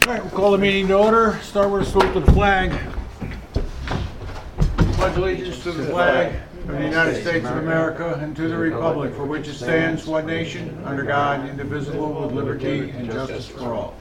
All right, we'll call the meeting to order. Start with a salute to the flag. Pledge allegiance to the flag of the United States of America and to the republic for which it stands, one nation, under God, indivisible, with liberty and justice for all.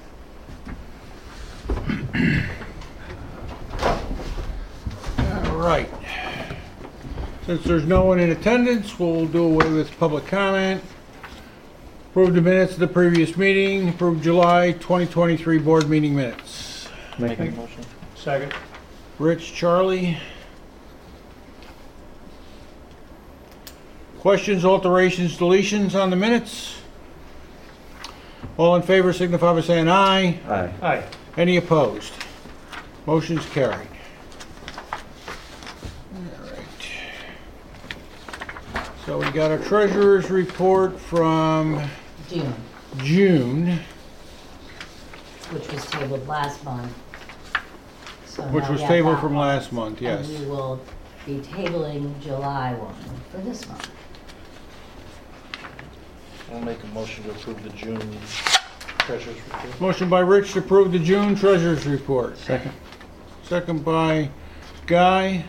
All right. Since there's no one in attendance, we'll do away with public comment. Approve the minutes of the previous meeting. Approve July 2023 board meeting minutes. Make a motion. Second. Rich, Charlie. Questions, alterations, deletions on the minutes? All in favor signify by saying aye. Aye. Aye. Any opposed? Motion's carried. All right. So we got our treasurer's report from June, which was tabled last month. So which now was we have tabled that from one. last month, yes. And we will be tabling July one for this month. I'll make a motion to approve the June treasurer's report. Motion by Rich to approve the June treasurer's report. Second. Second by Guy.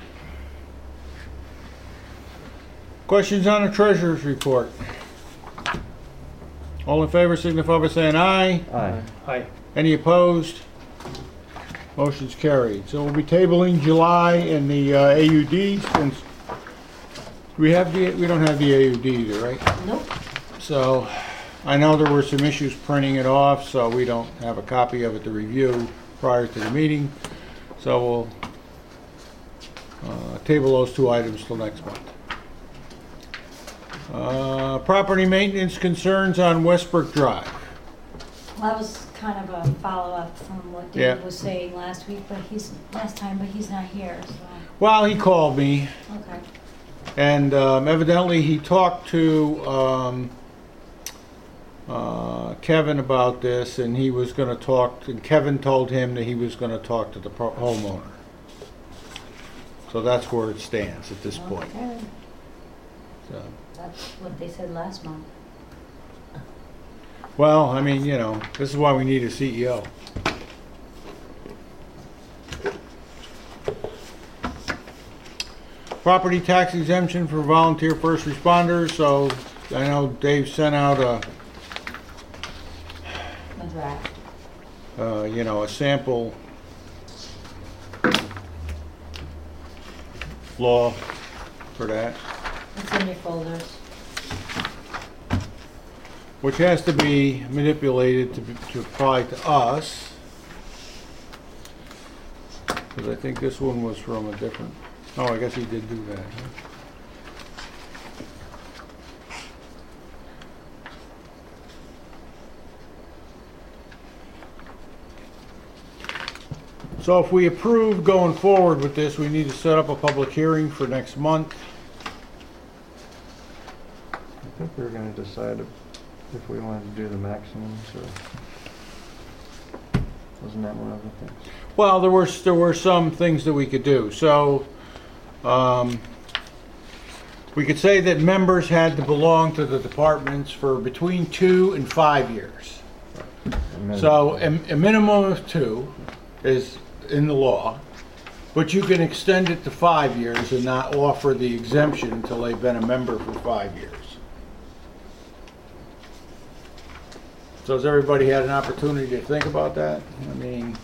Questions on the treasurer's report? All in favor signify by saying aye. Aye. Aye. Any opposed? Motion's carried. So we'll be tabling July in the AUD since we don't have the AUD either, right? Nope. So I know there were some issues printing it off, so we don't have a copy of it to review prior to the meeting. So we'll table those two items till next month. Property maintenance concerns on Westbrook Drive. Well, that was kind of a follow-up from what Yeah. David was saying last week, but he's not here, so, Well, he called me, okay. and evidently he talked to Kevin about this, and he was going to talk, and Kevin told him that he was going to talk to the homeowner. So that's where it stands at this point. Okay. So. That's what they said last month. Well, I mean, you know, this is why we need a CEO. Property tax exemption for volunteer first responders, so I know Dave sent out A draft. a sample law for that, It's in your folders. which has to be manipulated to apply to us. Because I think this one was from a different, oh, I guess he did do that. Huh? So if we approve going forward with this, we need to set up a public hearing for next month. I think we were going to decide if we wanted to do the maximums or wasn't that one of the things? Well, there were some things that we could do. So we could say that members had to belong to the departments for between 2 and 5 years. So a minimum of 2 is in the law, but you can extend it to 5 years and not offer the exemption until they've been a member for 5 years. So has everybody had an opportunity to think about that? I mean,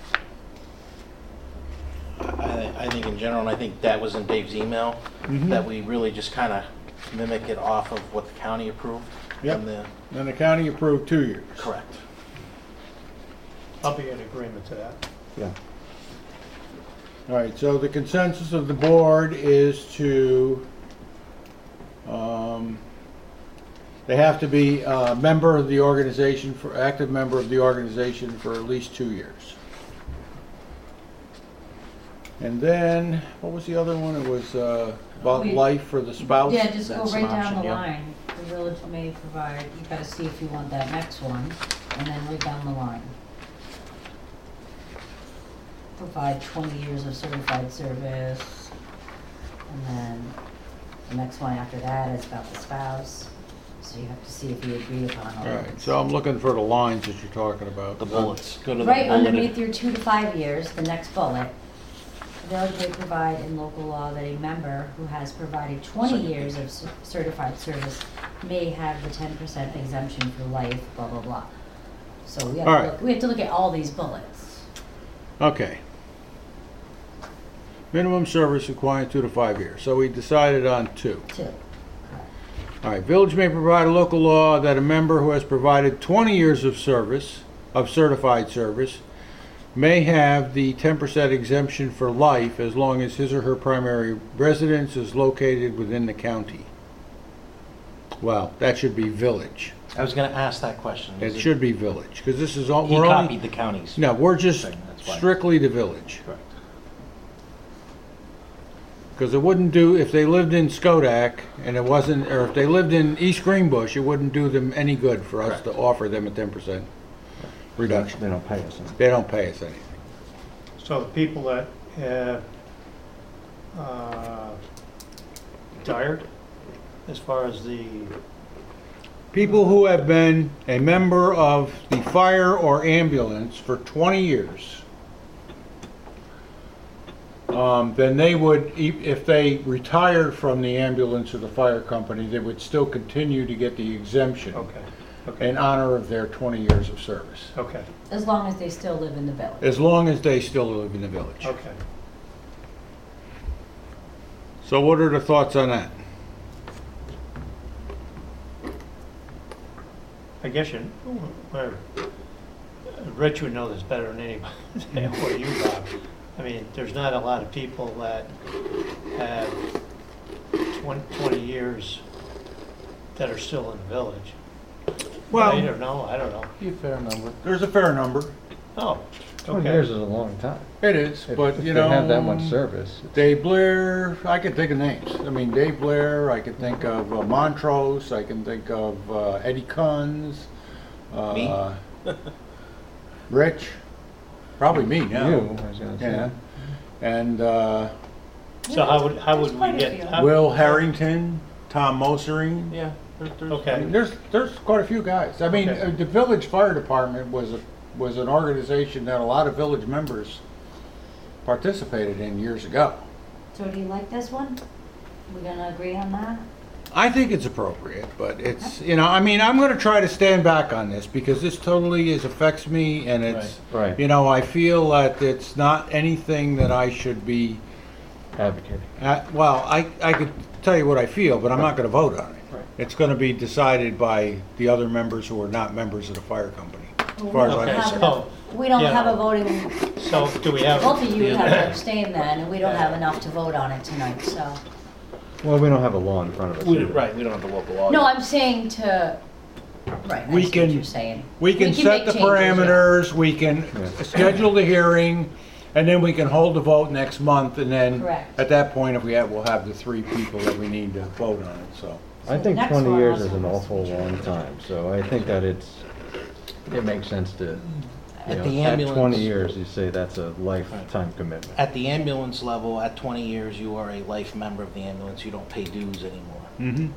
I think in general, and I think that was in Dave's email, that we really just kind of mimic it off of what the county approved. Yep. And the, and the county approved 2 years. correct. I'll be in agreement to that. Yeah. All right, so the consensus of the board is to, they have to be a member of the organization, active member of the organization for at least 2 years. And then, what was the other one? It was about life for the spouse? Yeah, just go That's right an down option, the yeah. line. The village may provide, you gotta see if you want that next one, and then right down the line. Provide 20 years of certified service, and then the next one after that is about the spouse. So you have to see if you agree upon all All of right, it. so I'm looking for the lines that you're talking about. The bullets, go to the Right bulleted. underneath your 2 to 5 years, the next bullet, the village may provide in local law that a member who has provided 20 years of certified service may have the 10% exemption for life, blah, blah, blah. So we have, All to right. look, we have to look at all these bullets. Okay. Minimum service required 2 to 5 years. So we decided on 2. Too. All right, village may provide a local law that a member who has provided 20 years of service, of certified service, may have the 10% exemption for life as long as his or her primary residence is located within the county. Well, that should be village. I was gonna ask that question. It should be village, because this is all, He we're copied only, the counties. no, we're just thing, that's why. strictly the village. Correct. Because it wouldn't do, if they lived in Skodak and it wasn't, or if they lived in East Greenbush, it wouldn't do them any good for us to Correct. offer them a 10% reduction. They don't pay us anything. They don't pay us anything. So the people that have retired, as far as the, People who have been a member of the fire or ambulance for 20 years, then they would, if they retired from the ambulance or the fire company, they would still continue to get the exemption okay, in honor of their 20 years of service, okay, As long as they still live in the village. as long as they still live in the village. okay. So what are the thoughts on that? I guess you, well, Rich would know this better than anybody, or you, Bob. I mean, there's not a lot of people that have 20 years that are still in the village. Well, I don't know. Be a fair number. there's a fair number. Oh, 20 okay. years is a long time. It is, If- but if you they know. have that much service. it's- Dave Blair, I can think of names. I mean, Dave Blair, I can think of Montrose, I can think of Eddie Kunz. Me? Rich, probably me now. You, I was gonna say. Yeah. And So how would we quite a get? few. how- Will Harrington, Tom Moserine. Yeah. I mean, Okay, there's quite a few guys. I mean, Okay. the village fire department was an organization that a lot of village members participated in years ago. So do you like this one? We gonna agree on that? I think it's appropriate, but it's, you know, I mean, I'm gonna try to stand back on this because this totally affects me and it's, Right, you know, I feel that it's not anything that I should be, advocating. well, I could tell you what I feel, but I'm not gonna vote on it. Right. It's gonna be decided by the other members who are not members of the fire company, as far as I'm okay, concerned. so, We don't Yeah. have a voting, so do we have? both of you would have to abstain then, and we don't have enough to vote on it tonight, so. Well, we don't have a law in front of us. either. Right, we don't have the local law. No, yet. I'm saying to, right, I We see what can- you're saying. We can make set the changes, yeah. parameters, we can Yeah. schedule the hearing, and then we can hold the vote next month, and then Correct. at that point, if we'll have the 3 people that we need to vote on it, so. I So think next 20 one years also is an has to awful be long changed. time, so I think that it makes sense to, At you the know, at ambulance. 20 years, you say that's a lifetime commitment. At the ambulance level, at 20 years, you are a life member of the ambulance. You don't pay dues anymore. Mm-hmm.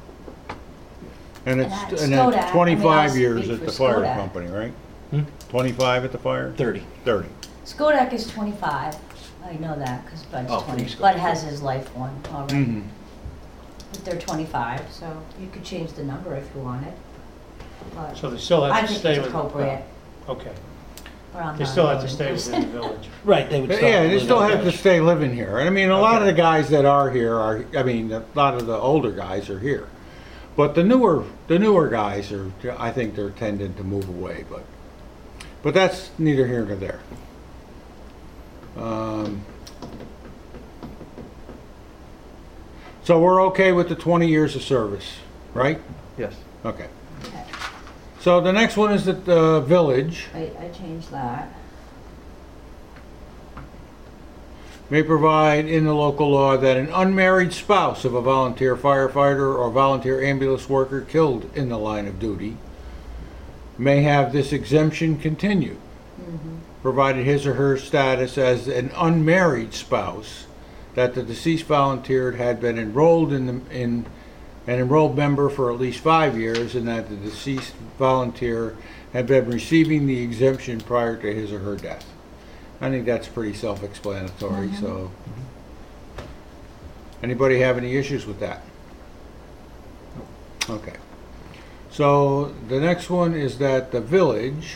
And at it's, and Skodak, I it's mean, 25 I'll years speak at for the fire Skodak. company, right? Hmm? 25 at the fire? 30. 30. Skodak is 25, I know that, because Bud's Oh, 20, please go. Bud has his life one already. Mm-hmm. But they're 25, so you could change the number if you wanted. But So they still I have to think stay it's with. appropriate. Okay, Or I'm they not still have to voting. stay within the village. Right, they would still Yeah, they live still in the have to village. stay living here. And I mean, a lot of Okay. the guys that are here are, I mean, a lot of the older guys are here. But the newer guys are, I think they're tending to move away, but that's neither here nor there. So we're okay with the 20 years of service, right? Yes. Okay. Okay. So the next one is that the village I changed that. may provide in the local law that an unmarried spouse of a volunteer firefighter or volunteer ambulance worker killed in the line of duty may have this exemption continue, provided his or her status as an unmarried spouse, that the deceased volunteer had been enrolled in an enrolled member for at least 5 years, and that the deceased volunteer had been receiving the exemption prior to his or her death. I think that's pretty self-explanatory, so. Anybody have any issues with that? Okay. So the next one is that the village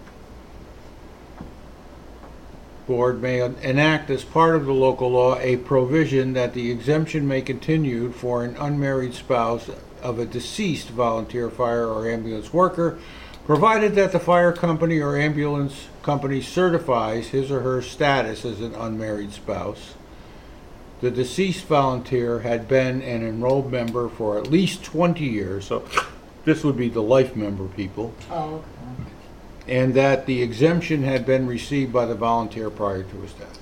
board may enact as part of the local law a provision that the exemption may continue for an unmarried spouse of a deceased volunteer fire or ambulance worker, provided that the fire company or ambulance company certifies his or her status as an unmarried spouse. The deceased volunteer had been an enrolled member for at least 20 years, so this would be the life member people, Oh, okay. and that the exemption had been received by the volunteer prior to his death.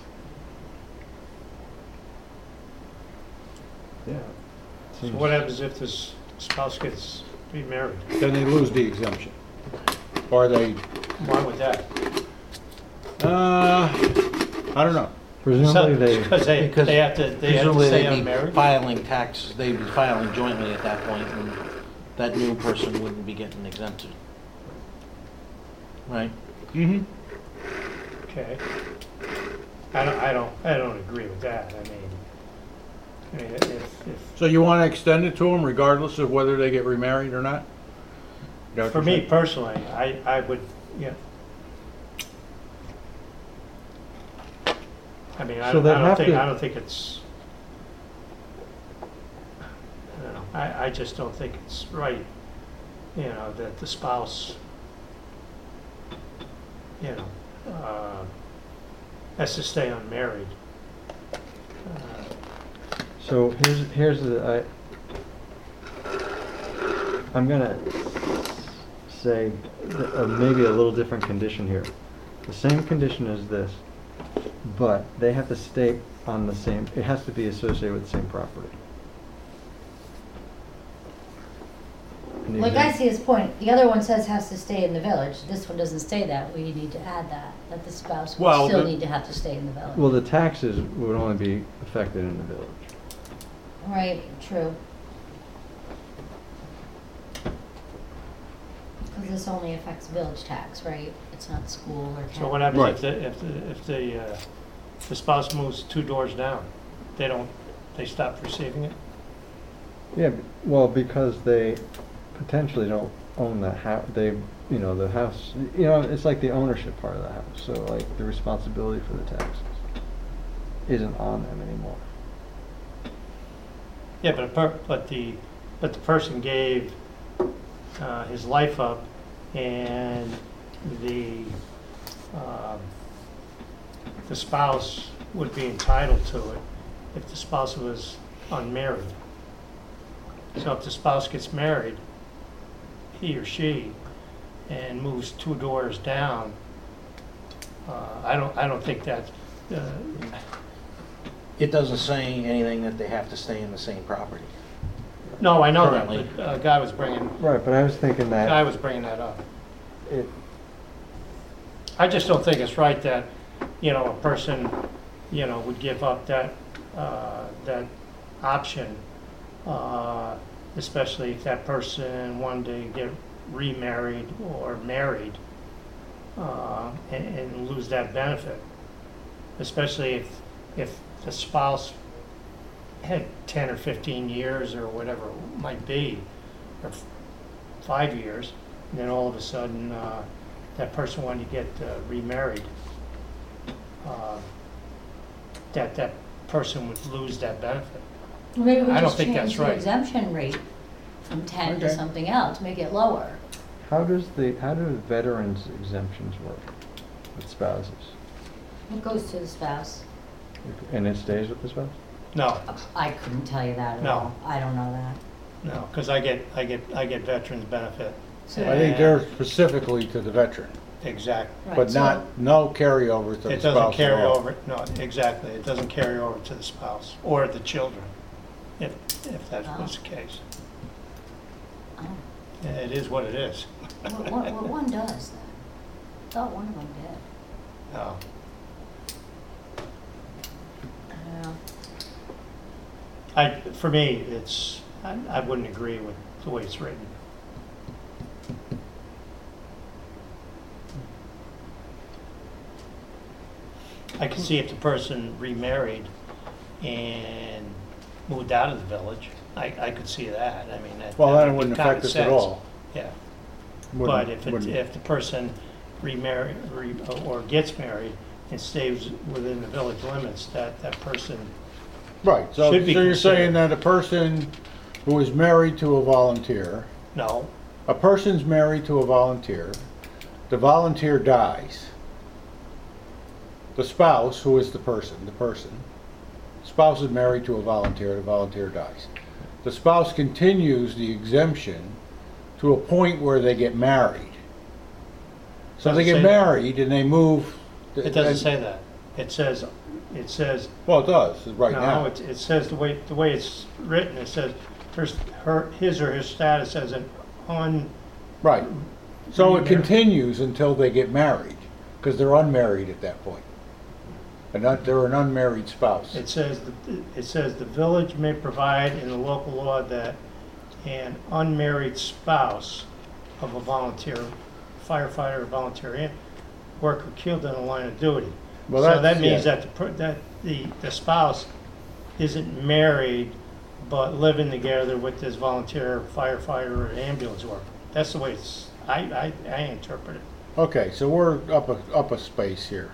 Yeah. So what happens if this spouse gets remarried? Then they lose the exemption. Or they, Why would that? I don't know. Presumably they, Because they have to Presumably stay they'd be unmarried? filing tax, they'd be filing jointly at that point, and that new person wouldn't be getting exempted. Right? Mm-hmm. Okay. I don't agree with that. I mean, if, So you want to extend it to them regardless of whether they get remarried or not? Is that what for you're me saying? personally, I would, yeah. I mean, So they have to- I don't think it's, I don't know, I just don't think it's right, you know, that the spouse, you know, has to stay unmarried. so here's the, I'm gonna say maybe a little different condition here. The same condition as this, but they have to stay on the same, it has to be associated with the same property. And the Like I exempt- see his point, the other one says has to stay in the village, this one doesn't say that, we need to add that the spouse will Well, still the- need to have to stay in the village. Well, the taxes would only be affected in the village. Right, true. Because this only affects village tax, right? It's not school or county. So what happens Right. if the spouse moves 2 doors down? They stop receiving it? Yeah, well, because they potentially don't own the house, the house, it's like the ownership part of the house, so like the responsibility for the taxes isn't on them anymore. Yeah, but the person gave his life up, and the spouse would be entitled to it if the spouse was unmarried. So if the spouse gets married, he or she, and moves 2 doors down, I don't think that. It doesn't say anything that they have to stay in the same property. No, I know that, Currently. but Guy was bringing Right, but I was thinking that that up. it, I just don't think it's right that, a person, would give up that option, especially if that person wanted to get remarried or married, and lose that benefit. Especially if the spouse had 10 or 15 years or whatever it might be, or 5 years, and then all of a sudden, that person wanted to get remarried, that person would lose that benefit. Maybe we I don't just think that's change the right. exemption rate from 10 to Okay. something else, make it lower. how do veterans exemptions work with spouses? It goes to the spouse. And it stays with the spouse? No, I couldn't tell you that at No. all. I don't know that. no, because I get veterans benefit. So- I think they're specifically to the veteran, Exactly. Right, but so- no carryover to the It spouse doesn't carry at all. over, no, exactly, it doesn't carry over to the spouse or the children, if that was the case. Oh. Yeah, it is what it is. What one does then? I thought one of them did. No. I don't know. For me, it's, I wouldn't agree with the way it's written. I can see if the person remarried and moved out of the village, I could see that. I mean, that. Well, that that would wouldn't make common affect us at sense. all. Yeah, Wouldn't- but if wouldn't. if the person remarry, or gets married and stays within the village limits, that person, Right, so should be you're saying considered. that a person who is married to a volunteer, no, a person's married to a volunteer, the volunteer dies. The spouse, who is the person, spouse is married to a volunteer, the volunteer dies. The spouse continues the exemption to a point where they get married. So they Doesn't get say that. married and they move. it doesn't say that. It says, Well, it does, right no, now. it says the way it's written, it says his or her status as an Right. So it Remarried. continues until they get married, because they're unmarried at that point. They're an unmarried spouse. it says the village may provide in the local law that an unmarried spouse of a volunteer, firefighter, or volunteer worker killed in the line of duty. Well, So that's- that means yeah. that the spouse isn't married, but living together with this volunteer firefighter or ambulance worker. That's the way I interpret it. Okay, so we're up a space here.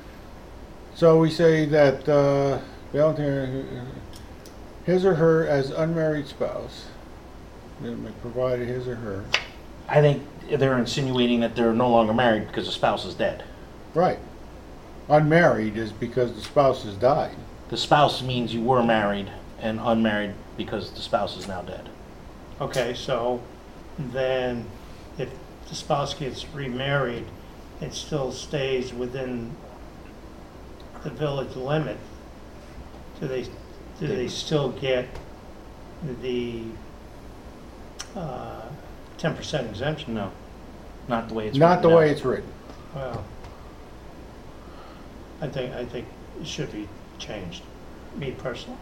So we say that volunteer, his or her as unmarried spouse, provided his or her. I think they're insinuating that they're no longer married because the spouse is dead. Right. Unmarried is because the spouse has died. The spouse means you were married, and unmarried because the spouse is now dead. Okay, so then if the spouse gets remarried, it still stays within the village limit. Do they still get the 10% exemption? No, not the way it's Not the written way now. it's written. Well, I think it should be changed, me personally.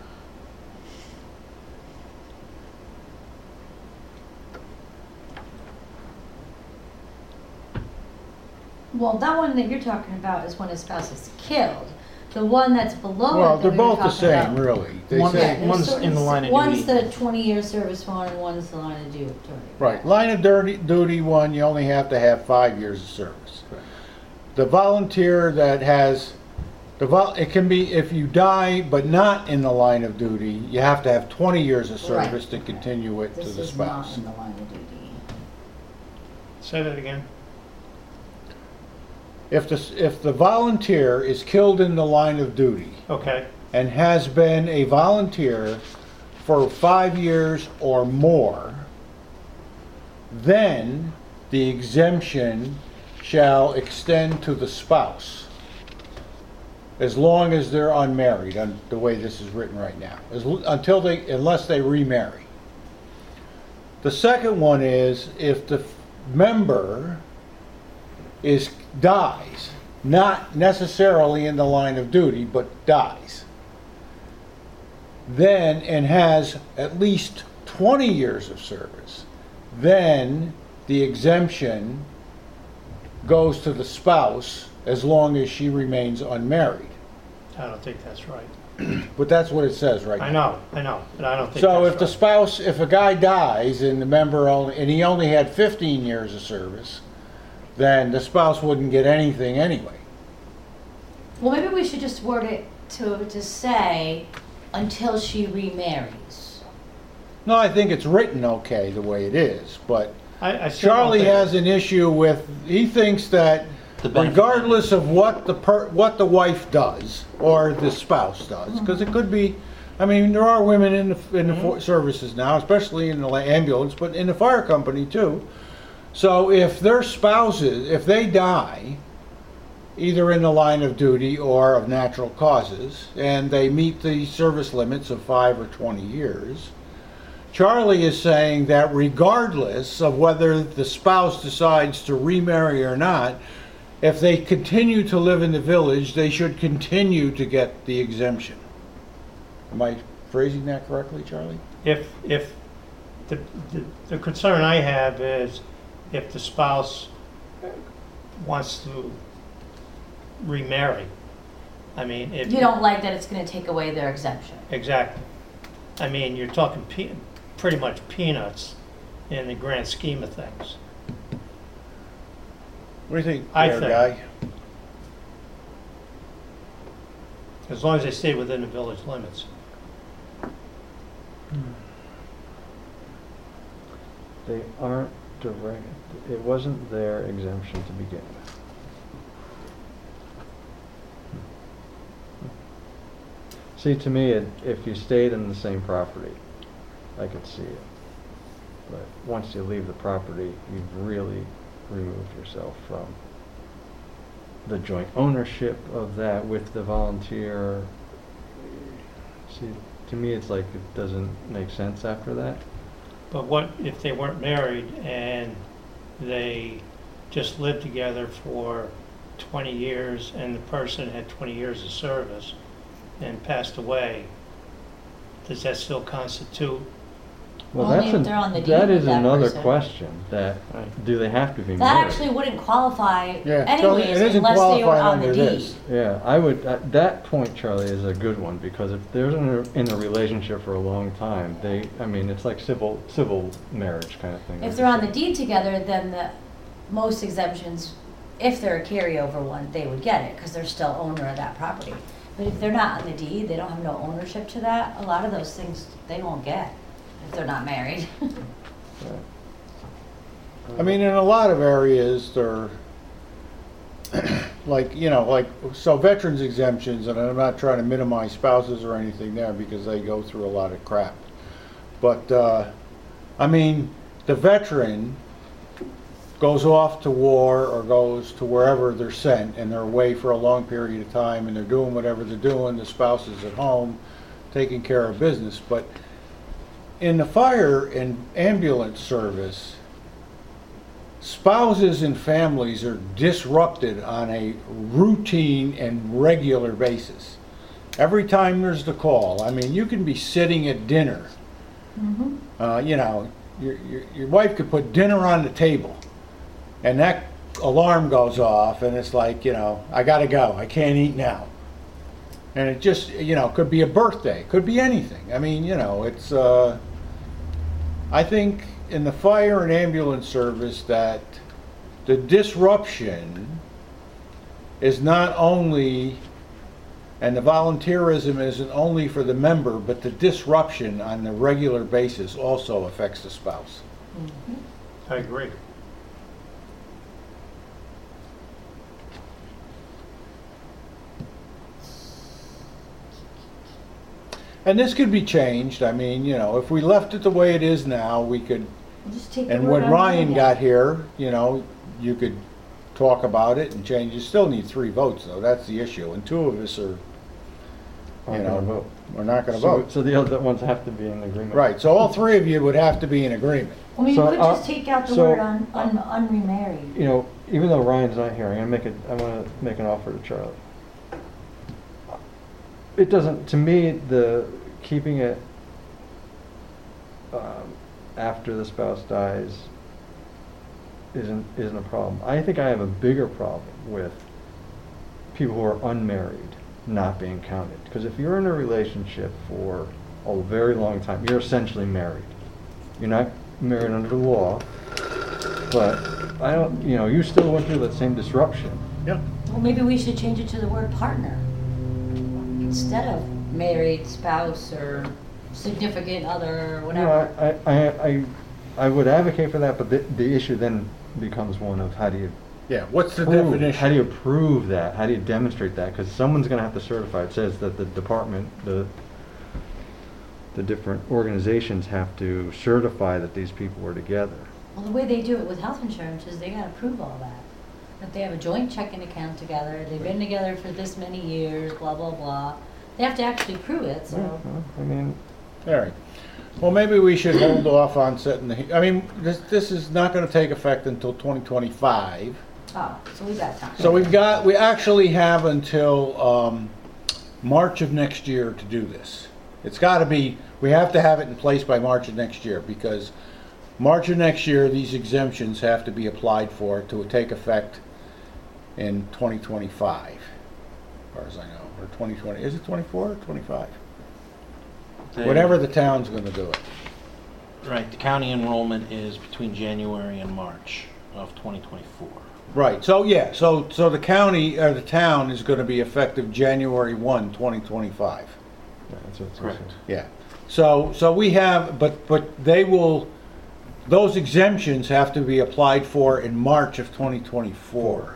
Well, that one that you're talking about is when a spouse is killed. The one that's below Well, it they're that we were both the talking same, about. really. They One- say, there's One's sort in the line of One's duty. the 20-year service one, and one's the line of duty. right, line of duty one, you only have to have 5 years of service. The volunteer that has, it can be, if you die but not in the line of duty, you have to have 20 years of service to continue it to This the is not spouse. in the line of duty. Say that again? If the volunteer is killed in the line of duty Okay, and has been a volunteer for 5 years or more, then the exemption shall extend to the spouse, as long as they're unmarried, the way this is written right now, unless they remarry. The second one is if the member dies, not necessarily in the line of duty, but dies, then, and has at least 20 years of service, then the exemption goes to the spouse as long as she remains unmarried. I don't think that's right. But that's what it says right now. I know, but I don't think So if that's the right. spouse, if a guy dies and the member and he only had 15 years of service, then the spouse wouldn't get anything anyway. Well, maybe we should just word it to say until she remarries. No, I think it's written okay the way it is, but I still don't Charlie think- has an issue with, he thinks that The benefit. regardless of what the wife does or the spouse does, because it could be, I mean, there are women in the services now, especially in the ambulance, but in the fire company too. So if their spouses, if they die, either in the line of duty or of natural causes, and they meet the service limits of 5 or 20 years, Charlie is saying that regardless of whether the spouse decides to remarry or not, if they continue to live in the village, they should continue to get the exemption. Am I phrasing that correctly, Charlie? if the concern I have is if the spouse wants to remarry. I mean, if You don't like that it's gonna take away their exemption. exactly. I mean, you're talking pretty much peanuts in the grand scheme of things. What do you think, I there, think- guy? As long as they stay within the village limits. They aren't direct, it wasn't their exemption to begin with. See, to me, if you stayed in the same property, I could see it. But once you leave the property, you've really removed yourself from the joint ownership of that with the volunteer. See, to me, it's like it doesn't make sense after that. But what if they weren't married and they just lived together for 20 years and the person had 20 years of service and passed away? Does that still constitute? Well, Only that's if they're on the deed that with is that another person. question. That do they have to be That married? actually wouldn't qualify Yeah, so it anyways isn't unless they were qualified on the under deed. this. Yeah, I would. That point, Charlie, is a good one because if they're in a relationship for a long time, I mean, it's like civil marriage kind of thing. If they're on the deed together, then most exemptions, if they're a carryover one, they would get it because they're still owner of that property. But if they're not on the deed, they don't have no ownership to that, a lot of those things they won't get if they're not married. I mean, in a lot of areas, they're like, so veterans exemptions, and I'm not trying to minimize spouses or anything there because they go through a lot of crap. But, I mean, the veteran goes off to war or goes to wherever they're sent and they're away for a long period of time and they're doing whatever they're doing, the spouse is at home taking care of business. But in the fire and ambulance service, spouses and families are disrupted on a routine and regular basis. Every time there's the call, I mean, you can be sitting at dinner. Your wife could put dinner on the table, and that alarm goes off, and it's like, I gotta go, I can't eat now. And it just, could be a birthday, could be anything. I mean, it's, I think in the fire and ambulance service that the disruption is not only, and the volunteerism isn't only for the member, but the disruption on a regular basis also affects the spouse. I agree. And this could be changed. I mean, if we left it the way it is now, we could, Just take the and word when on Ryan it. got here, you could talk about it and change. You still need 3 votes, though. That's the issue. And 2 of us are, Aren't gonna vote. we're not going to So, vote. so the other ones have to be in agreement. Right. So all 3 of you would have to be in agreement. Well, you So, could just take out the so- word unremarried. Even though Ryan's not here, I want to make an offer to Charlie. It doesn't, to me, keeping it after the spouse dies isn't a problem. I think I have a bigger problem with people who are unmarried not being counted. Because if you're in a relationship for a very long time, you're essentially married. You're not married under the law, but you still went through that same disruption. Yeah. Well, maybe we should change it to the word partner instead of married spouse or significant other or whatever. I would advocate for that, but the issue then becomes one of how do you Yeah. What's the prove, definition? how do you prove that? How do you demonstrate that? Because someone's going to have to certify. It says that the department, the different organizations have to certify that these people were together. Well, the way they do it with health insurance is they gotta prove all that. That they have a joint checking account together, they've been together for this many years, blah, blah, blah. They have to actually prove it, so. Well, I mean, All right. Well, maybe we should hold off on setting I mean, this is not going to take effect until 2025. Oh, so we got time. So we actually have until March of next year to do this. It's gotta be, we have to have it in place by March of next year, because March of next year, these exemptions have to be applied for to take effect in 2025, as far as I know, or 2020, is it 24 or 25? Whatever the town's gonna do it. Right, the county enrollment is between January and March of 2024. Right, so yeah, so the county, or the town is gonna be effective January 1, 2025. Yeah, that's what it's Correct. saying. Yeah, so we have, but they will, those exemptions have to be applied for in March of 2024.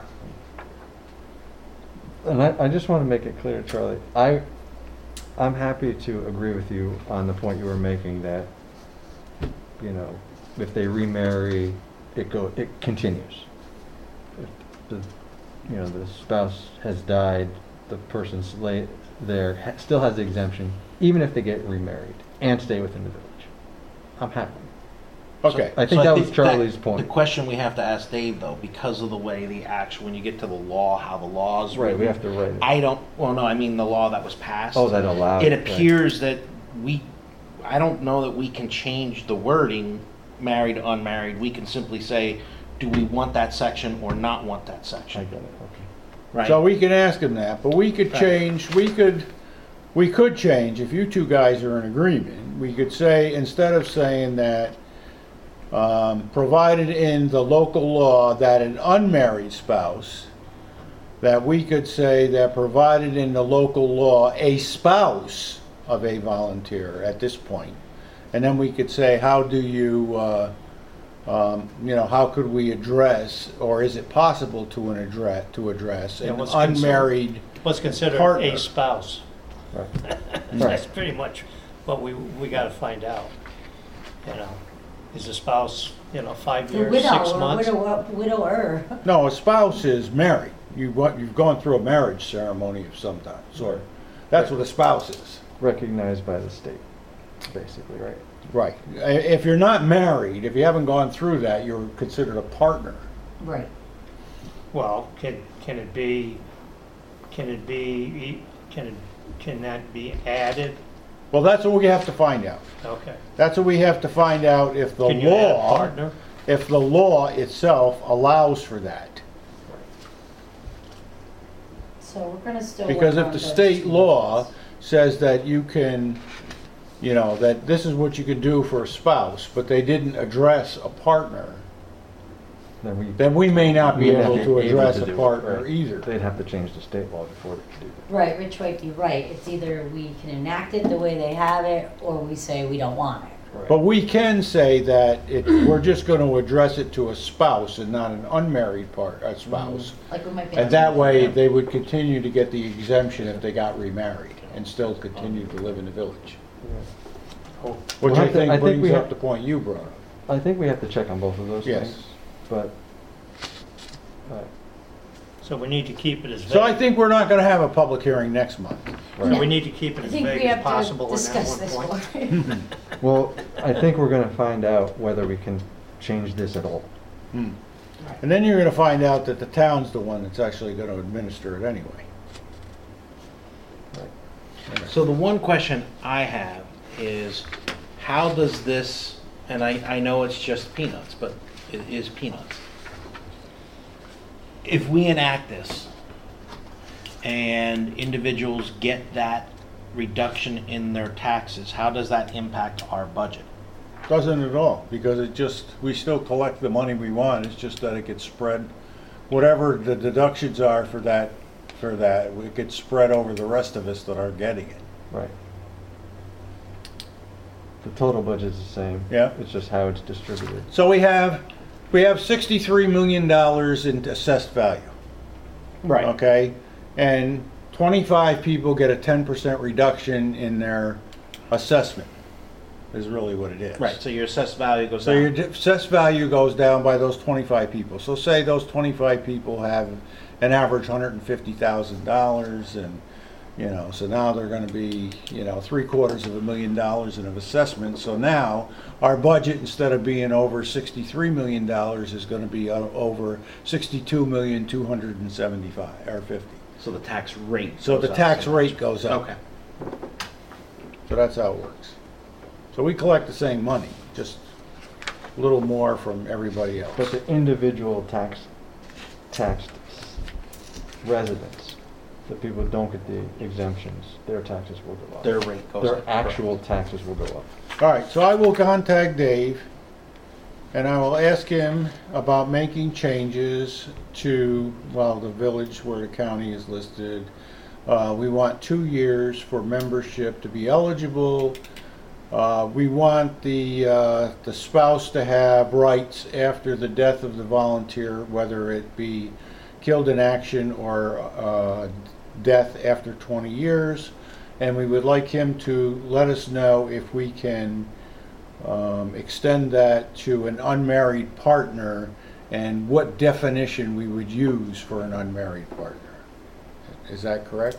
And I just want to make it clear, Charlie, I'm happy to agree with you on the point you were making that, you know, if they remarry, it continues. If the, you know, the spouse has died, the person's still has the exemption, even if they get remarried and stay within the village. I'm happy. Okay, I think that was Charlie's The point. question we have to ask Dave, though, because of the way when you get to the law, how the law is Right, written. we have to write it. I mean the law that was passed. Oh, that allowed. It right. appears that I don't know that we can change the wording, married, unmarried. We can simply say, do we want that section or not want that I section? get it, okay. Right? so we can ask them that, but we could Right. change, we could change, if you two guys are in agreement, we could say, instead of saying that, provided in the local law that an unmarried spouse, that we could say that provided in the local law a spouse of a volunteer at this point. And then we could say, how do you, how could we address, or is it possible to address Yeah, an what's considered- unmarried? What's considered Partner. a spouse? Right. That's pretty much what we gotta find out, you know. Is a spouse, 5 The years, widow 6 or months? widower. No, a spouse is married. You've gone through a marriage ceremony of some type, sort of. That's what a spouse is. Recognized by the state, basically, right? Right. If you're not married, if you haven't gone through that, you're considered a partner. Right. Well, can that be added? Well, that's what we have to find out. Okay. That's what we have to find out if the Can you add law, partner? if the law itself allows for that. So we're gonna still. Because work if on the those state two law things. says that you can, that this is what you can do for a spouse, but they didn't address a partner, then we may not be We'd not able be to able address to a do it, partner right. either. They'd have to change the state law before they could do that. Right, Rich might be right. It's either we can enact it the way they have it, or we say we don't want it. Right. But we can say that we're just going to address it to a spouse and not an unmarried spouse. Like we might be. And that way, they would continue to get the exemption if they got remarried and still continue to live in the village. We'll Which I have to- I think think brings we up have- the point you brought up. I think we have to check on both of those Yes. things, but, So we need to keep it as vague. So I think we're not going to have a public hearing next month. So we need to keep it I as think vague we as have possible to in discuss that this one point. more. well, I think we're gonna find out whether we can change this at all. And then you're going to find out that the town's the one that's actually going to administer it anyway. So the one question I have is, how does this, and I know it's just peanuts, but it is peanuts. If we enact this and individuals get that reduction in their taxes, how does that impact our budget? Doesn't at all, because we still collect the money we want, it's just that it gets spread, whatever the deductions are for that, it gets spread over the rest of us that are getting it. Right. The total budget's the same. Yeah. It's just how it's distributed. So we have $63 million in assessed value. Okay? And 25 people get a 10% reduction in their assessment, is really what it is. Right, so your assessed value goes So down. your assessed value goes down by those 25 people. So say those 25 people have an average $150,000 and, so now they're gonna be, $750,000 in of assessment. So now our budget, instead of being over $63 million, is gonna be over $62,275,000 or 50. So the tax rate. So the goes up tax so much. rate goes up. Okay. So that's how it works. So we collect the same money, just a little more from everybody else. But the individual taxed residents, the people who don't get the exemptions, their taxes will go up. Their rate goes Their up. actual taxes will go up. All right, so I will contact Dave, and I will ask him about making changes to, well, the village where the county is listed. We want 2 years for membership to be eligible. We want the spouse to have rights after the death of the volunteer, whether it be killed in action or death after 20 years. And we would like him to let us know if we can extend that to an unmarried partner and what definition we would use for an unmarried partner. Is that correct?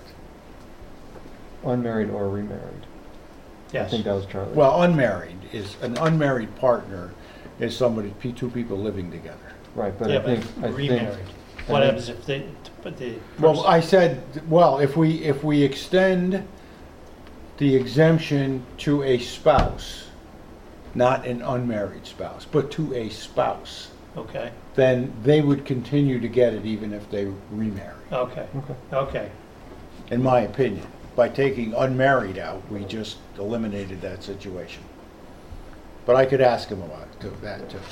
Unmarried or remarried. I Yes. think that was Charlie. Well, unmarried is, an unmarried partner is somebody, two people living together. Right, but Yeah, I think, remarried. What happens if they, but the Well, person- I said, well, if we extend the exemption to a spouse, not an unmarried spouse, but to a spouse, okay, then they would continue to get it even if they remarry, okay, Okay. okay. in my opinion. By taking unmarried out, we just eliminated that situation. But I could ask him about that too.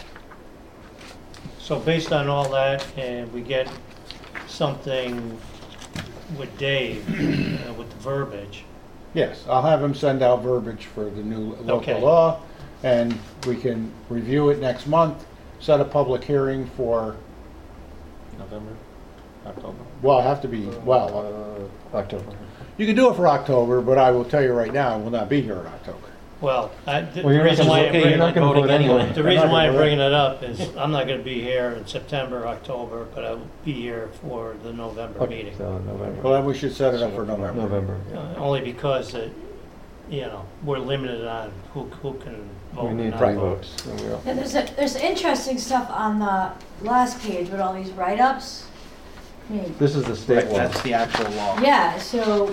So based on all that, and we get something with Dave, with the verbiage, Yes, I'll have him send out verbiage for the new Okay. local law, and we can review it next month, set a public hearing for, November, October. well, it'll have to be, well, October. you can do it for October, but I will tell you right now, I will not be here in October. well, the Well, you're not reason gonna why vote- I'm okay, bringing you're not gonna voting vote anyway. anyway. The reason why I'm vote. bringing it up is I'm not gonna be here in September, October, but I'll be here for the November Okay, meeting. so Well, November. then we should set it up for November. November, yeah. Only because, you know, we're limited on who can vote We and need not 3 vote. votes. And we all- Yeah, there's interesting stuff on the last page with all these write-ups. I mean, This is the state Right, law. that's the actual law. yeah, so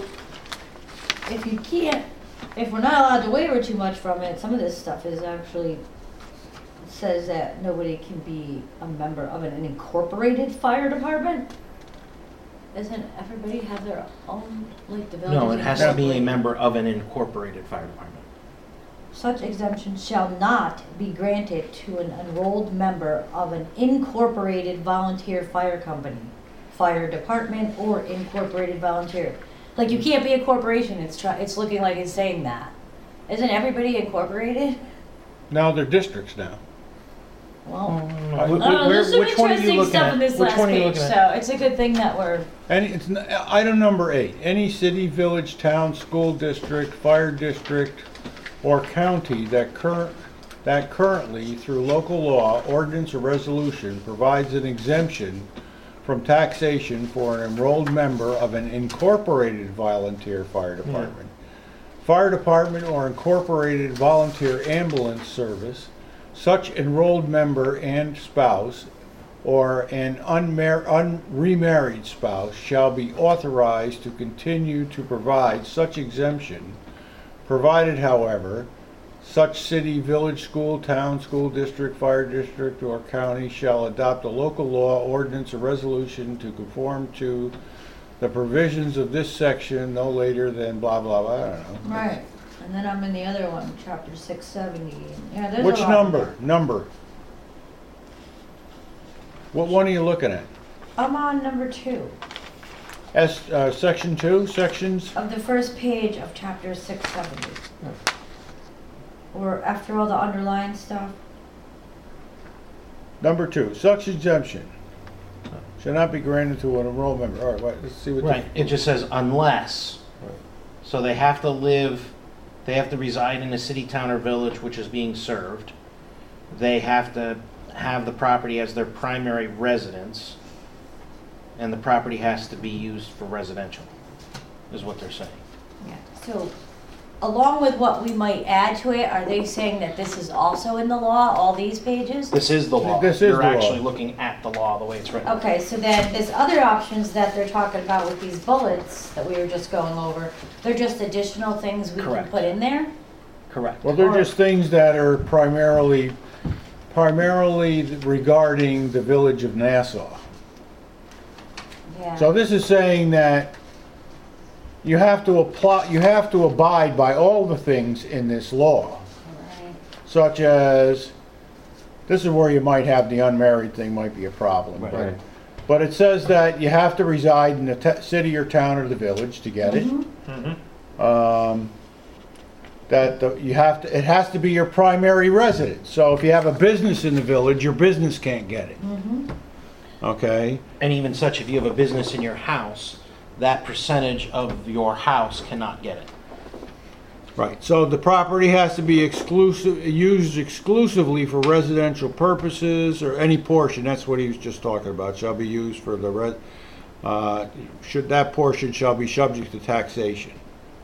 if you can't, if we're not allowed to waiver too much from it, some of this stuff is actually, says that nobody can be a member of an incorporated fire department. Doesn't everybody have their own, like the village? No, is it has to be a incorporated? member of an incorporated fire department. Such exemption shall not be granted to an enrolled member of an incorporated volunteer fire company, fire department, or incorporated volunteer. Like, you can't be a corporation, it's looking like it's saying that. Isn't everybody incorporated? Now they're districts now. Well, Wh- I don't know, there's some which one are you interesting looking stuff at? in this Which last one are you page, looking at? so it's a good thing that we're, Item number 8, any city, village, town, school district, fire district, or county that currently, through local law, ordinance, or resolution, provides an exemption from taxation for an enrolled member of an incorporated volunteer fire department, fire department, or incorporated volunteer ambulance service, such enrolled member and spouse, or an unremarried spouse shall be authorized to continue to provide such exemption, provided, however, such city, village, school, town, school district, fire district, or county shall adopt a local law, ordinance, or resolution to conform to the provisions of this section no later than blah, blah, blah, I don't know. right. And then I'm in the other one, chapter 670, yeah, there's a Which lot number? there. Number? What one are you looking at? I'm on number 2 Section 2, sections? of the first page of chapter 670. Or after all the underlined stuff. Number 2, such exemption shall not be granted to an enrolled member. All right, wait, let's see what. Right, it just says unless. So they have to live, they have to reside in a city, town, or village which is being served. They have to have the property as their primary residence. And the property has to be used for residential, is what they're saying. Yeah. So along with what we might add to it, are they saying that this is also in the law, all these pages? This is the law. This is You're the law. actually looking at the law the way it's written. Okay, so then there's other options that they're talking about with these bullets that we were just going over. They're just additional things we can Correct. put in there? Correct. Well, they're just things that are primarily regarding the village of Nassau. Yeah. So this is saying that you have to abide by all the things in this law, Right. such as, this is where you might have the unmarried thing might be a problem. Right. Right. But it says that you have to reside in the city or town or the village to get it. Mhm. It has to be your primary residence. So if you have a business in the village, your business can't get it. Okay? And even such, if you have a business in your house, that percentage of your house cannot get it. Right, so the property has to be used exclusively for residential purposes, or any portion, that's what he was just talking about, shall be used for the that portion shall be subject to taxation.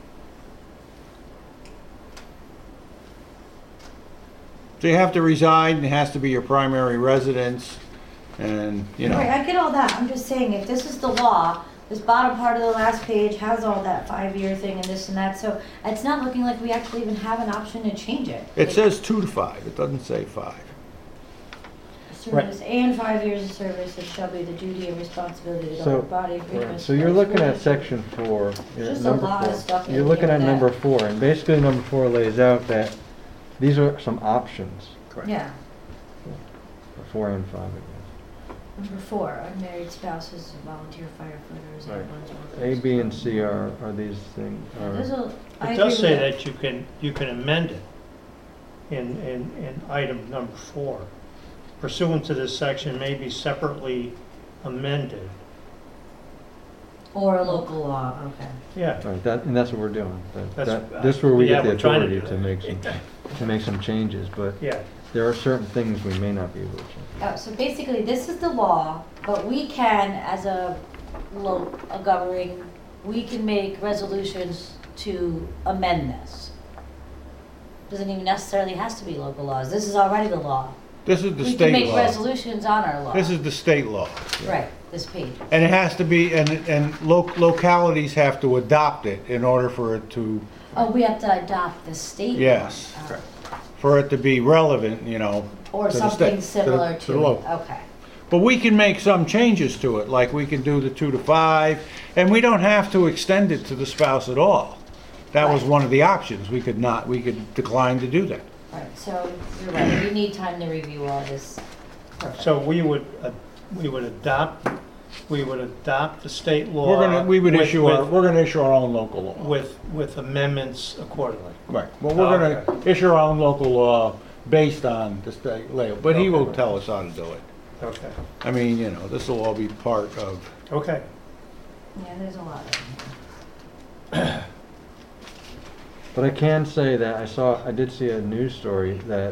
So you have to reside, and it has to be your primary residence, and, you Right, know. I get all that. I'm just saying, if this is the law, this bottom part of the last page has all that 5-year thing and this and that, so it's not looking like we actually even have an option to change it. It says 2 to 5, it doesn't say 5. Service and 5 years of service, it shall be the duty and responsibility of the So- governing body. of Greenwich. So you're looking at section 4. Just a lot of stuff in You're looking here at that- number 4, and basically number 4 lays out that these are some options, Yeah. 4 and 5, I Number 4, unmarried spouses, volunteer firefighters, Right. ambulance guess. workers. A, B, and C are these things. There's a, I It agree does with say that. that you can amend it in item number 4. Pursuant to this section may be separately amended. Or a local law, okay. Yeah. Right, and that's what we're doing. That's- This is where we yeah, get the we're trying to authority do to that. make some changes, but Yeah. there are certain things we may not be able to change. Oh, so basically, this is the law, but we can, as a governing, we can make resolutions to amend this. Doesn't even necessarily has to be local laws. This is already the law. This is the We can state make law. resolutions on our law. This is the state law. Right, this page. And it has to be, and localities have to adopt it in order for it to, Oh, we have to adopt the state law. Yes. Oh. for it to be relevant, you know. Or to the something state- similar the to it, local. okay. But we can make some changes to it, like we can do the 2 to 5, and we don't have to extend it to the spouse at all. That was Right. one of the options. We could decline to do that. Right, so you're right, we need time to review all this. Perfect. So we would adopt the state law. We would with- issue we're gonna issue our own local law. with amendments accordingly. Right, well, we're gonna issue our own local law based on the state law, but he will Okay. tell us how to do it. Okay. I mean, you know, this will all be part of, Okay. Yeah, there's a lot of them. But I can say that I did see a news story that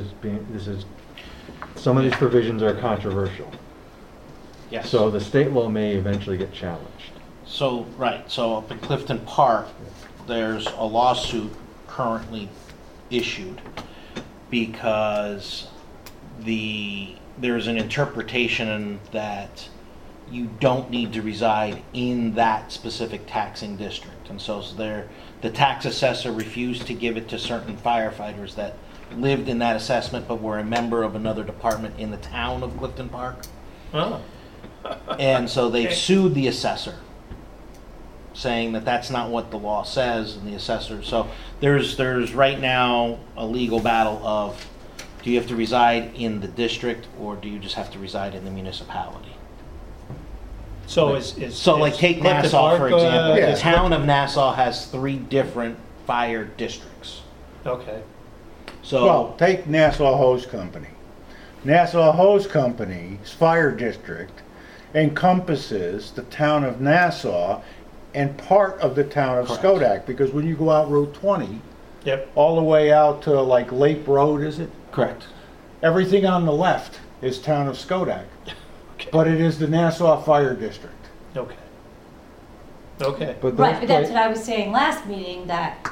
some of these provisions are controversial. Yes. So the state law may eventually get challenged. So, right, so up in Clifton Park, there's a lawsuit currently issued because there's an interpretation that you don't need to reside in that specific taxing district. And so the tax assessor refused to give it to certain firefighters that lived in that assessment but were a member of another department in the town of Clifton Park. Oh, And so they've Okay. sued the assessor, saying that that's not what the law says, and the assessor, so there's right now a legal battle of, do you have to reside in the district, or do you just have to reside in the municipality? so is. So like take Clifton Nassau, for Park, example, Yeah. the town of Nassau has 3 different fire districts. Okay. So, well, take Nassau Hose Company. Nassau Hose Company's fire district encompasses the town of Nassau and part of the town of Correct. Skodak, because when you go out Route 20, Yep. all the way out to like Lake Road, is it? correct. Everything on the left is town of Skodak, but it is the Nassau Fire District. Okay. Okay. But Right, those but that's pla- what I was saying last meeting, that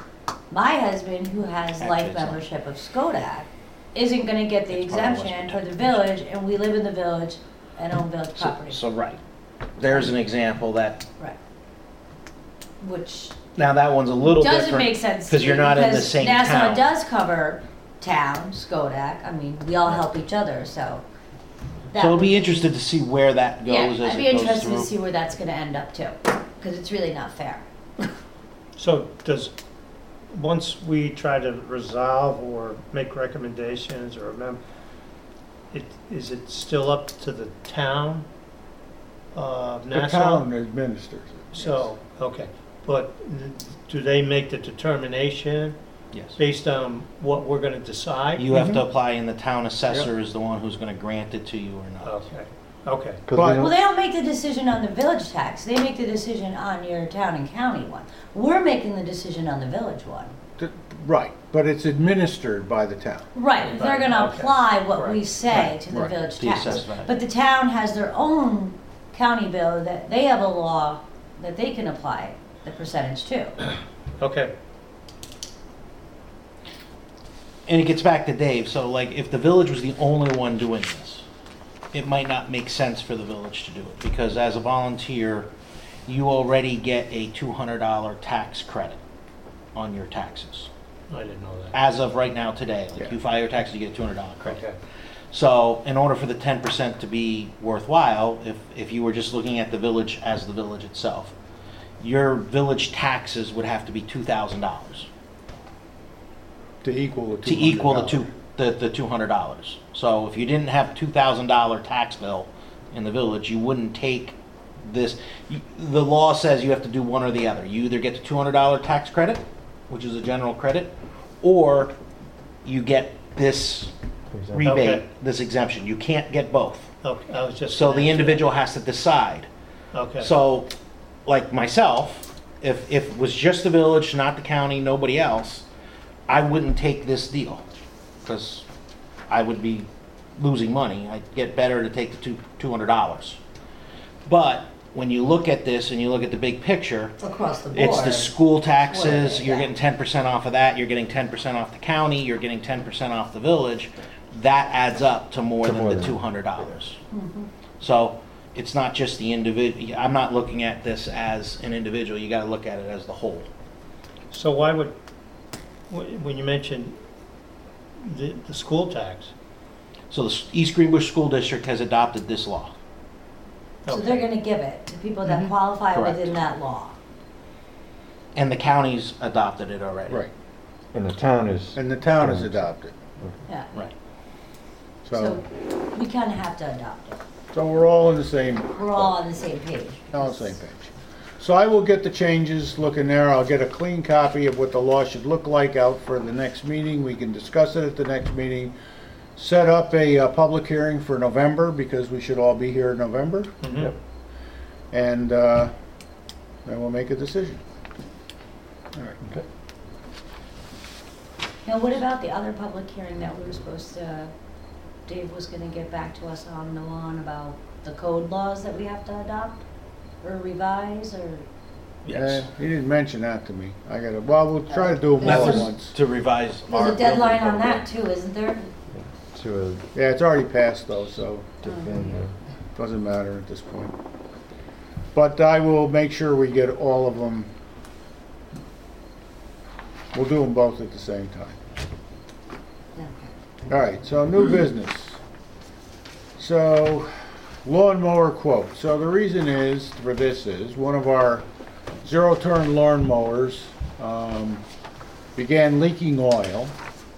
My husband, who has Actually, life it's not. membership of Skodak, isn't gonna get the It's part of West exemption for the Virginia. village, and we live in the village and own village property. So right, there's an example that, Right. Which now that one's a little different. doesn't make sense to Because me, you're not in the because same Nassau town. does cover town, Skodak, I mean, we all help each other, so. that So I'll would be interested to see where that goes Yeah, as I'd be it goes interested to through. see where that's gonna end up too, because it's really not fair. So once we try to resolve or make recommendations or amend, is it still up to the town of The Nassau? town administers it. So, okay, but do they make the determination Yes. based on what we're gonna decide? You have to apply, and the town assessor is the one who's gonna grant it to you or not. Okay, okay. 'Cause we But- don't- Well, they don't make the decision on the village tax, they make the decision on your town and county one. We're making the decision on the village one. Right, but it's administered by the town. Right, they're Right, gonna okay. apply what we Right, say right, to the right. village The tax. assessed value. But the town has their own county bill that they have a law that they can apply the percentage to. Okay, And it gets back to Dave, so like, if the village was the only one doing this, it might not make sense for the village to do it, because as a volunteer, you already get a $200 tax credit on your taxes. I didn't know that. As of right now today, like Yeah. you file your taxes, you get a $200 credit. Okay, So in order for the 10% to be worthwhile, if you were just looking at the village as the village itself, your village taxes would have to be $2,000 To equal the to equal $200. the $200. So if you didn't have $2,000 tax bill in the village, you wouldn't take this. The law says you have to do one or the other. You either get the $200 tax credit, which is a general credit, or you get this Exactly. rebate, Okay. this exemption. You can't get both. okay, I was just. So gonna the ask individual has to decide. that. Okay. So, like myself, if it was just the village, not the county, nobody else, I wouldn't take this deal, because I would be losing money. I'd get better to take the $200. But when you look at this and you look at the big picture, Across the board. it's the school taxes, you're Yeah. getting 10% off of that, you're getting 10% off the county, you're getting 10% off the village. That adds up to more than the $200. So it's not just the individual, I'm not looking at this as an individual, you gotta look at it as the whole. So why would, when you mentioned the school tax? So the East Greenbush School District has adopted this law. So they're gonna give it to people that Mhm. qualify Correct. within that law. And the county's adopted it already. Right, And the town is. and the town has adopted. Yeah, Right. so we kinda have to adopt it. So we're all in the same. We're all on the same page. All on the same page. So I will get the changes, look in there, I'll get a clean copy of what the law should look like out for the next meeting, we can discuss it at the next meeting. Set up a public hearing for November, because we should all be here in November, Mhm. Yep. and then we'll make a decision. All right. Okay. Now, what about the other public hearing that we were supposed to, Dave was gonna get back to us on the lawn about the code laws that we have to adopt or revise or? He didn't mention that to me, I gotta, well, we'll try to do them That all at was once. to revise our. There's a deadline building on code. that too, isn't there? To Yeah, it's already passed though, so defend doesn't matter at this point. But I will make sure we get all of them. We'll do them both at the same time. All right, so new business. So lawnmower quote. So the reason is, for this is, one of our zero-turn lawnmowers began leaking oil.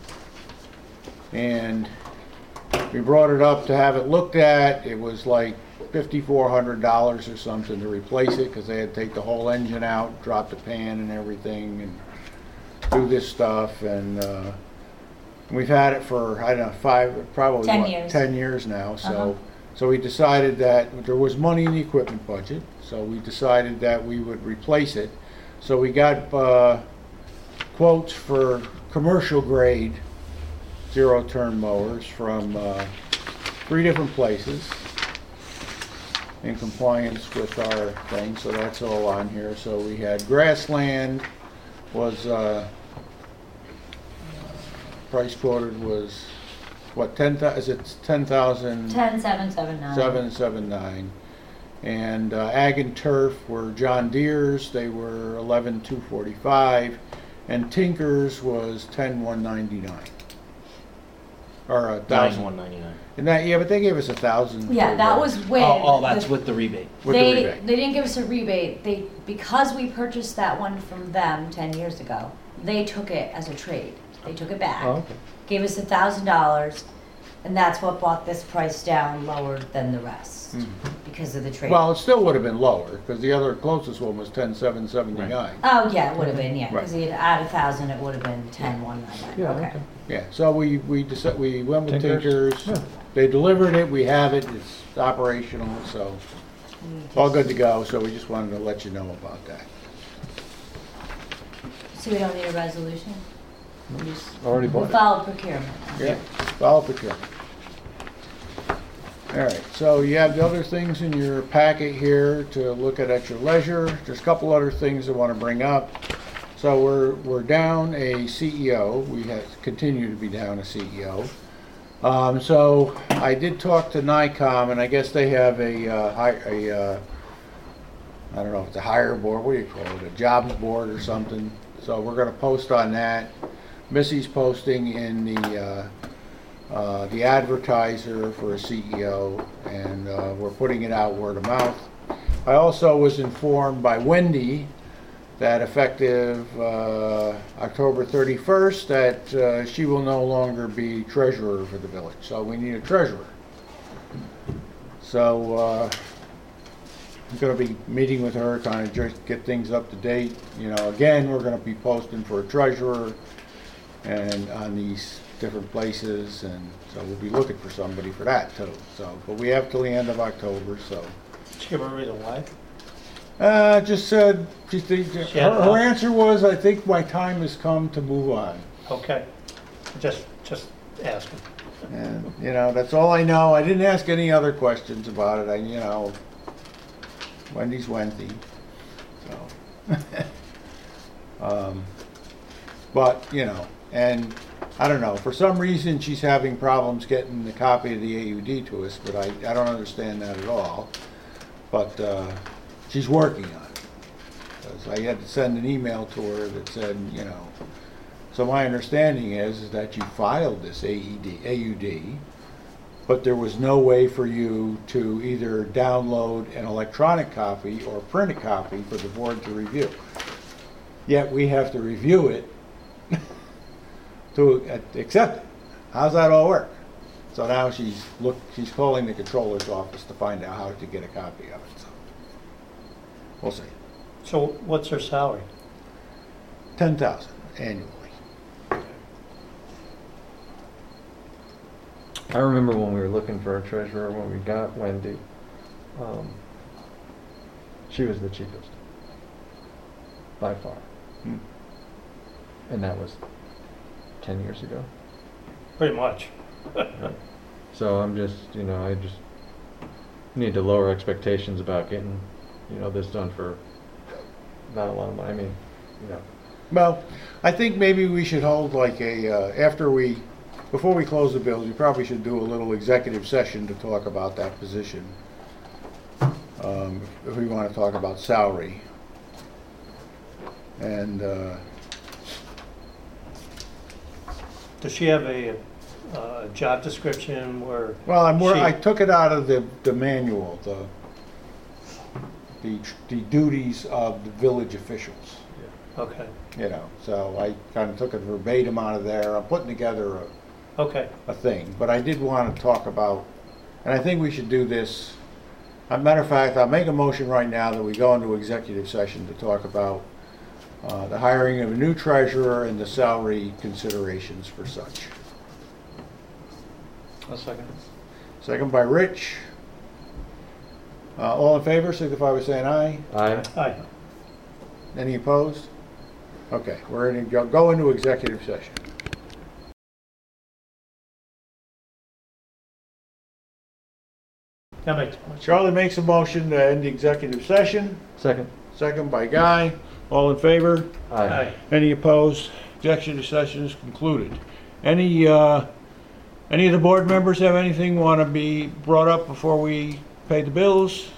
And we brought it up to have it looked at. It was like $5,400 or something to replace it, because they had to take the whole engine out, drop the pan and everything, and do this stuff. And we've had it for, I don't know, probably 10 what, years. 10 years now. So, Uh-huh. so we decided that there was money in the equipment budget. So we decided that we would replace it. So we got quotes for commercial grade zero-turn mowers from 3 different places in compliance with our thing, so that's all on here. So we had Grassland was price quoted was, what, is it 10,000? 10,779. 779. And Ag and Turf were John Deere's, they were 11,245, and Tinker's was 10,199. Or 1,000. 9,199. And that, yeah, but they gave us 1,000. Yeah, that was when. Oh, that's the- with the rebate. With the They rebate. didn't give us a rebate. Because we purchased that one from them 10 years ago, they took it as a trade. They took it back. Oh, okay. Gave us $1,000, and that's what brought this price down lower than the rest because of the trade. Well, it still would have been lower, because the other closest one was 10,779. Oh, yeah, it would have been, yeah, because Right. you'd add 1,000, it would have been 10,199. Yeah, Okay. okay. Yeah, so we went with Tinker's? Tinker's. Yeah. They delivered it, we have it, it's operational, so all good to go. So we just wanted to let you know about that. So we don't need a resolution? We just- Already We bought it. followed procurement. Yeah, follow procurement. All right, so you have the other things in your packet here to look at your leisure. There's a couple other things I want to bring up. So we're down a CEO. We have continue to be down a CEO. So I did talk to NICOM, and I guess they have I don't know if it's a hire board, what do you call it, a jobs board or something. So we're going to post on that. Missy's posting in the advertiser for a CEO, and we're putting it out word of mouth. I also was informed by Wendy that effective October 31st, that she will no longer be treasurer for the village. So we need a treasurer. So I'm going to be meeting with her, trying to just get things up to date. You know, again, we're going to be posting for a treasurer and on these different places, and so we'll be looking for somebody for that too. So, but we have till the end of October, so. Did you give a reason why? Just said, her answer was, I think my time has come to move on. Okay. Just asking. And, you know, that's all I know. I didn't ask any other questions about it. You know, Wendy's Wednesday, so. But, you know, and I don't know, for some reason she's having problems getting the copy of the AUD to us, but I don't understand that at all. But she's working on it. 'Cause I had to send an email to her that said, you know, so my understanding is that you filed this AUD, but there was no way for you to either download an electronic copy or print a copy for the board to review. Yet we have to review it to accept it. How's that all work? So now she's calling the controller's office to find out how to get a copy of it. So we'll see. So what's her salary? 10,000 annually. I remember when we were looking for a treasurer, when we got Wendy, she was the cheapest, by far. Hmm. And that was 10 years ago. Pretty much. So I'm just, you know, I just need to lower expectations about getting, you know, this done for not a lot of money. I mean, you know. Well, I think maybe we should hold like a, before we close the bills, we probably should do a little executive session to talk about that position. If we want to talk about salary. And, Does she have a job description where? well, I She- took it out of the manual, the duties of the village officials. Okay, You know, so I kind of took it verbatim out of there. I'm putting together okay. a thing, but I did want to talk about, and I think we should do this. As a matter of fact, I'll make a motion right now that we go into executive session to talk about the hiring of a new treasurer and the salary considerations for such. A second. Second by Rich. All in favor, signify by saying aye. Aye. Any opposed? Okay, we're going to go into executive session. That makes much. Charlie makes a motion to end the executive session. Second. Second by Guy. All in favor? Aye. Any opposed? Executive session is concluded. Any of the board members have anything want to be brought up before we pay the bills?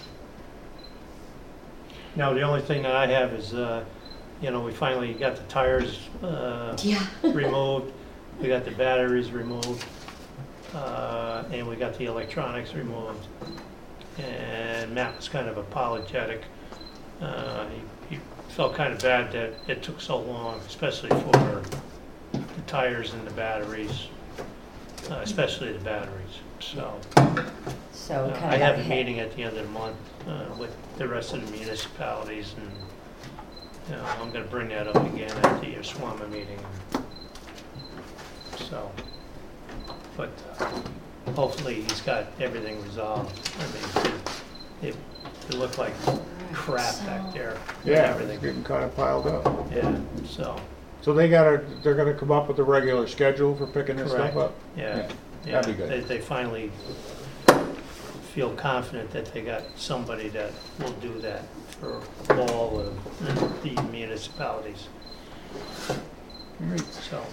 No, the only thing that I have is, we finally got the tires Yeah. removed, we got the batteries removed, and we got the electronics removed. And Matt was kind of apologetic. He felt kind of bad that it took so long, especially for the tires and the batteries, especially the batteries. So So it I kind of have got a hit. meeting at the end of the month with the rest of the municipalities, and I'm going to bring that up again at the SWAMA meeting. So, but hopefully he's got everything resolved. I mean, it looked like crap back there. and Yeah, it's everything. getting kind of piled up. Yeah. So, So they're gonna come up with a regular schedule for picking this stuff Correct. up? yeah. Yeah, that'd be good. They finally feel confident that they got somebody that will do that for all of the municipalities. Alright. So,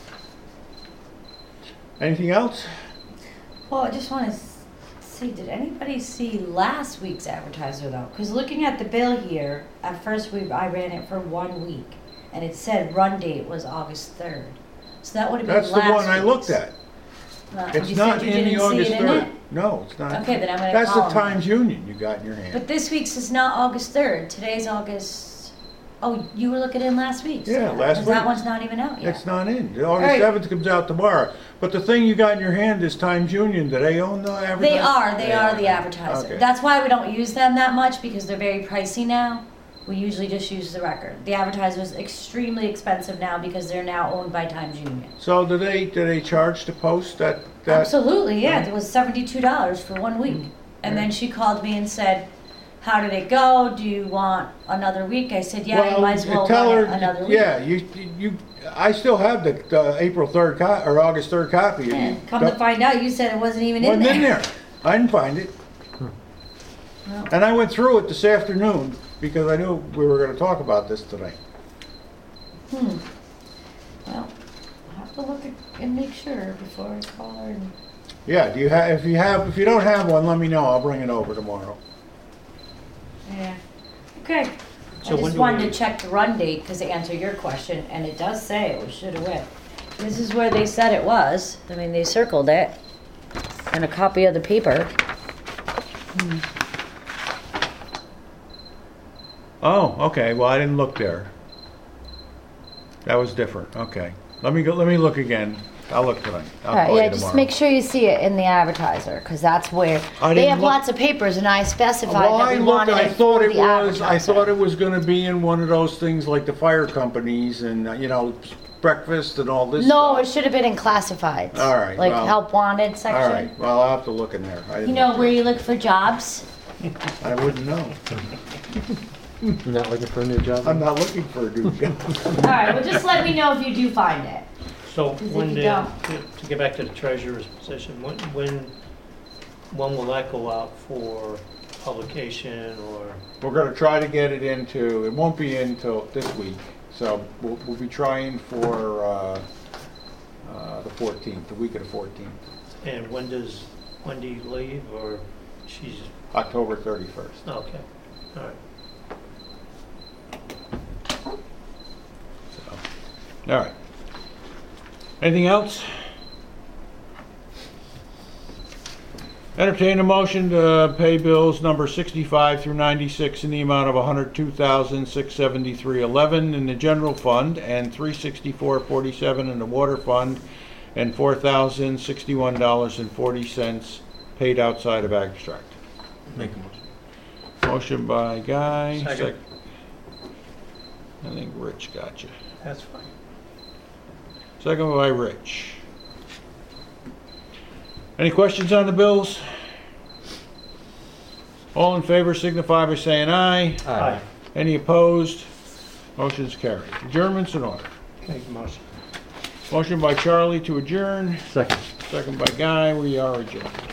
Anything else? Well, I just want to see, did anybody see last week's advertiser though? Because looking at the bill here, at first I ran it for 1 week, and it said run date was August 3rd. So that would have been That's last the one I looked week's. at. It's You not said you in the didn't see August it in 3rd. it? No, it's not. Okay, then I'm gonna That's the call 'em. Times Union you got in your hand. But this week's is not August 3rd. Today's August. Oh, you were looking in last week's. Yeah, last 'Cause that week's. one's not even out yet. It's not in. The right. August 7th comes out tomorrow. But the thing you got in your hand is Times Union. Do they own the advertising? They are the advertiser. Okay. That's why we don't use them that much, because they're very pricey now. We usually just use the Record. The advertiser is extremely expensive now because they're now owned by Times Union. So do they charge to post that? Absolutely, yeah. It was $72 for 1 week. And then she called me and said, how did it go? Do you want another week? I said, yeah, you might as well tell run her, it another week. Yeah, I still have the April 3rd or August 3rd copy. And come to find out, you said it wasn't even in Wasn't there. in there. I didn't find it. Well, And I went through it this afternoon because I knew we were going to talk about this tonight. Well, I'll have to look and make sure before I call her. And Yeah, if you don't have one, let me know. I'll bring it over tomorrow. yeah. Okay. So I when just do wanted we- to check the run date because to answer your question, and it does say it should have went. This is where they said it was. I mean, they circled it, and a copy of the paper. Oh, okay. Well, I didn't look there. That was different. Okay. Let me look again. I'll look tonight. I'll call you Yeah, just tomorrow. make sure you see it in the advertiser because that's where I they didn't have look- lots of papers, and I specified Well, that I we looked. wanted I it thought for it the was. I advertiser. thought it was going to be in one of those things like the fire companies and breakfast and all this. No, stuff. it should have been in classifieds. All right, Like well, help wanted All section. right. Well, I'll have to look in there. I You didn't know look where there. you look for jobs? I wouldn't know. You're not looking for a new job? I'm not looking for a new job. All right, well, just let me know if you do find it. So Because if when you to get back to the treasurer's position, when will that go out for publication or? We're going to try to get it into. It won't be in till this week, so we'll be trying for the 14th, the week of the 14th, And when do you leave, or she's, October 31st. okay, all right. All right. Anything else? Entertain a motion to pay bills number 65 through 96 in the amount of $102,673.11 in the general fund and $364.47 in the water fund and $4,061.40 paid outside of abstract. Make a motion. Motion by Guy. Second. I think Rich got you. That's fine. Second by Rich. Any questions on the bills? All in favor signify by saying aye. Aye. Any opposed? Motion's carried. Adjournment's in order. Make a motion. Motion by Charlie to adjourn, Second. second by Guy. We are adjourned.